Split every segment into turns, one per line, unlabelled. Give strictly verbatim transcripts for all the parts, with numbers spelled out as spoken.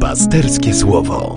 Pasterskie Słowo.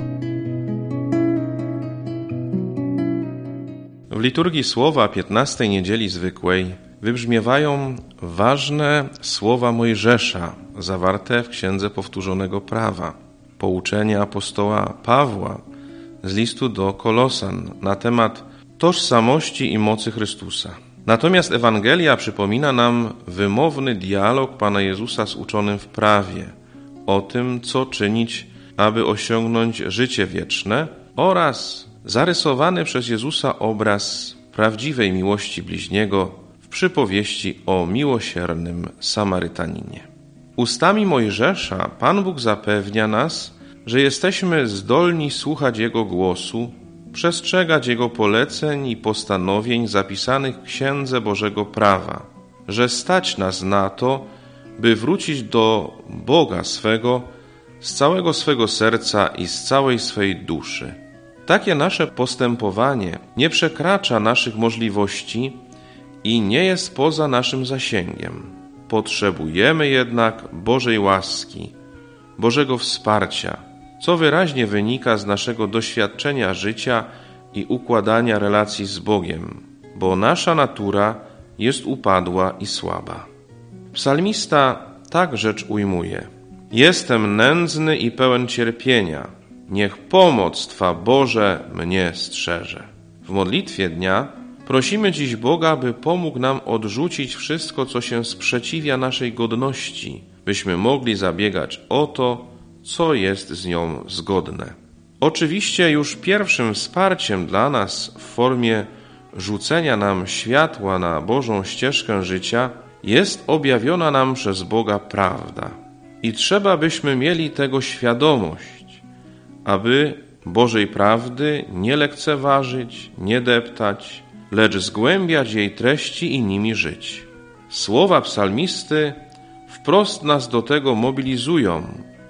W liturgii Słowa piętnastej niedzieli zwykłej wybrzmiewają ważne słowa Mojżesza zawarte w Księdze Powtórzonego Prawa, pouczenie apostoła Pawła z listu do Kolosan na temat tożsamości i mocy Chrystusa. Natomiast Ewangelia przypomina nam wymowny dialog Pana Jezusa z uczonym w prawie o tym, co czynić, aby osiągnąć życie wieczne, oraz zarysowany przez Jezusa obraz prawdziwej miłości bliźniego w przypowieści o miłosiernym Samarytaninie. Ustami Mojżesza Pan Bóg zapewnia nas, że jesteśmy zdolni słuchać Jego głosu, przestrzegać Jego poleceń i postanowień zapisanych w Księdze Bożego Prawa, że stać nas na to, by wrócić do Boga swego z całego swego serca i z całej swej duszy. Takie nasze postępowanie nie przekracza naszych możliwości i nie jest poza naszym zasięgiem. Potrzebujemy jednak Bożej łaski, Bożego wsparcia, co wyraźnie wynika z naszego doświadczenia życia i układania relacji z Bogiem, bo nasza natura jest upadła i słaba. Psalmista tak rzecz ujmuje: jestem nędzny i pełen cierpienia, niech pomoc Twa, Boże, mnie strzeże. W modlitwie dnia prosimy dziś Boga, by pomógł nam odrzucić wszystko, co się sprzeciwia naszej godności, byśmy mogli zabiegać o to, co jest z nią zgodne. Oczywiście już pierwszym wsparciem dla nas w formie rzucenia nam światła na Bożą ścieżkę życia jest objawiona nam przez Boga prawda. I trzeba byśmy mieli tego świadomość, aby Bożej prawdy nie lekceważyć, nie deptać, lecz zgłębiać jej treści i nimi żyć. Słowa psalmisty wprost nas do tego mobilizują,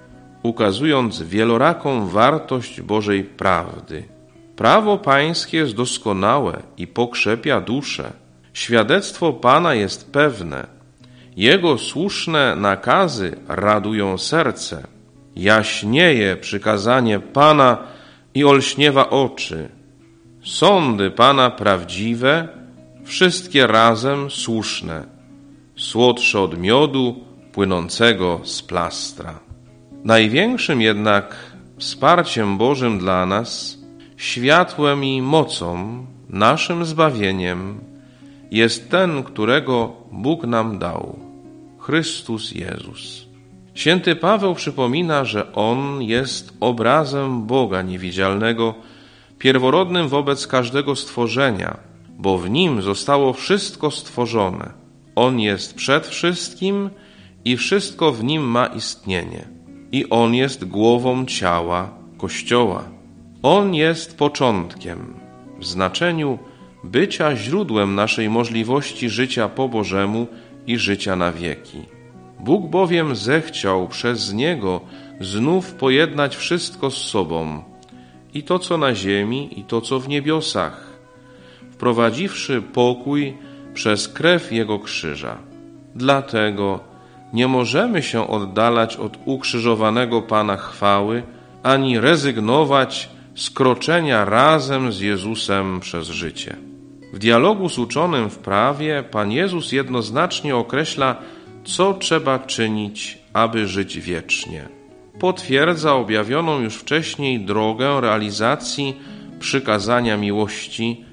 ukazując wieloraką wartość Bożej prawdy. Prawo Pańskie jest doskonałe i pokrzepia duszę. Świadectwo Pana jest pewne. Jego słuszne nakazy radują serce. Jaśnieje przykazanie Pana i olśniewa oczy. Sądy Pana prawdziwe, wszystkie razem słuszne, słodsze od miodu płynącego z plastra. Największym jednak wsparciem Bożym dla nas, światłem i mocą, naszym zbawieniem jest ten, którego Bóg nam dał, Chrystus Jezus. Święty Paweł przypomina, że On jest obrazem Boga niewidzialnego, pierworodnym wobec każdego stworzenia, bo w Nim zostało wszystko stworzone. On jest przed wszystkim i wszystko w Nim ma istnienie. I On jest głową ciała Kościoła. On jest początkiem, w znaczeniu bycia źródłem naszej możliwości życia po Bożemu i życia na wieki. Bóg bowiem zechciał przez Niego znów pojednać wszystko z sobą, i to, co na ziemi, i to, co w niebiosach, wprowadziwszy pokój przez krew Jego krzyża. Dlatego nie możemy się oddalać od ukrzyżowanego Pana chwały, ani rezygnować z kroczenia razem z Jezusem przez życie. W dialogu z uczonym w prawie Pan Jezus jednoznacznie określa, co trzeba czynić, aby żyć wiecznie. Potwierdza objawioną już wcześniej drogę realizacji przykazania miłości,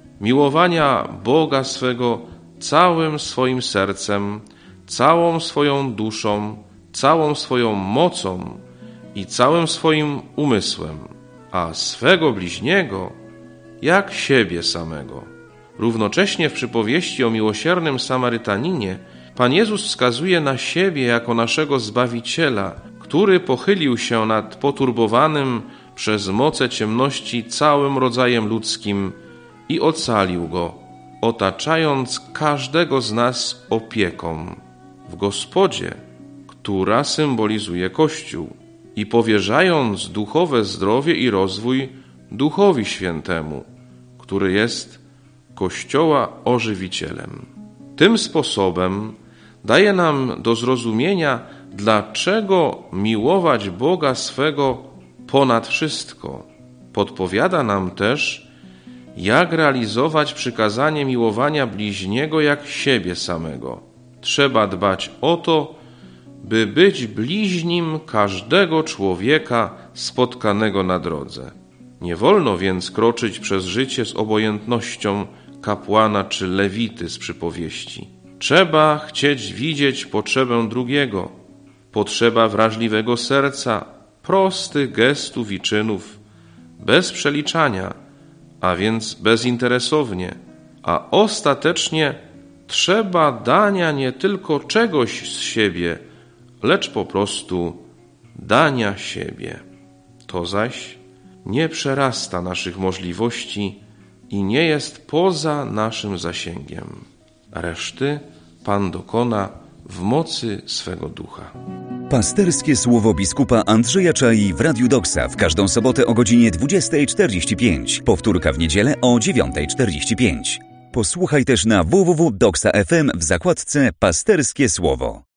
miłowania Boga swego całym swoim sercem, całą swoją duszą, całą swoją mocą i całym swoim umysłem, a swego bliźniego jak siebie samego. Równocześnie w przypowieści o miłosiernym Samarytaninie Pan Jezus wskazuje na siebie jako naszego Zbawiciela, który pochylił się nad poturbowanym przez moce ciemności całym rodzajem ludzkim i ocalił go, otaczając każdego z nas opieką w Gospodzie, która symbolizuje Kościół, i powierzając duchowe zdrowie i rozwój Duchowi Świętemu, który jest Kościoła ożywicielem. Tym sposobem daje nam do zrozumienia, dlaczego miłować Boga swego ponad wszystko. Podpowiada nam też, jak realizować przykazanie miłowania bliźniego jak siebie samego. Trzeba dbać o to, by być bliźnim każdego człowieka spotkanego na drodze. Nie wolno więc kroczyć przez życie z obojętnością kapłana czy lewity z przypowieści. Trzeba chcieć widzieć potrzebę drugiego, potrzeba wrażliwego serca, prostych gestów i czynów, bez przeliczania, a więc bezinteresownie, a ostatecznie trzeba dania nie tylko czegoś z siebie, lecz po prostu dania siebie. To zaś nie przerasta naszych możliwości i nie jest poza naszym zasięgiem. Reszty Pan dokona w mocy swego ducha.
Pasterskie słowo biskupa Andrzeja Czai w Radiu Doksa w każdą sobotę o godzinie dwudziestej czterdzieści pięć. Powtórka w niedzielę o dziewiątej czterdzieści pięć. Posłuchaj też na w w w kropka doksa kropka f m w zakładce Pasterskie Słowo.